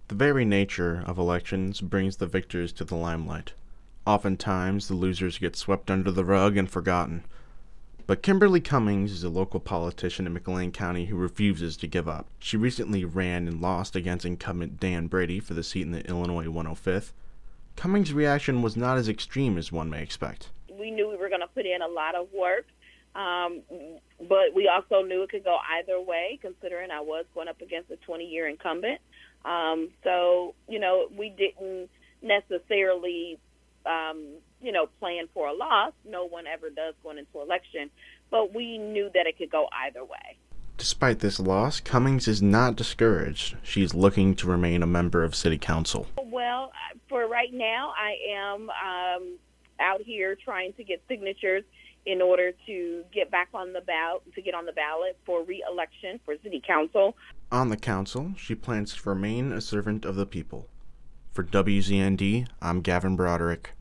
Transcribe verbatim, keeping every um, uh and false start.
The very nature of elections brings the victors to the limelight. Oftentimes, the losers get swept under the rug and forgotten. But Kimberly Cummings is a local politician in McLean County who refuses to give up. She recently ran and lost against incumbent Dan Brady for the seat in the Illinois one oh fifth. Cummings' reaction was not as extreme as one may expect. We knew we were going to put in a lot of work, um, but we also knew it could go either way, considering I was going up against a twenty-year incumbent. Um, so, you know, we didn't necessarily, um, you know, plan for a loss. No one ever does going into election, but we knew that it could go either way. Despite this loss, Cummings is not discouraged. She is looking to remain a member of City Council. Well, for right now, I am um, out here trying to get signatures in order to get back on the ballot, to get on the ballot for re-election for City Council. On the council, she plans to remain a servant of the people. For W Z N D, I'm Gavin Broderick.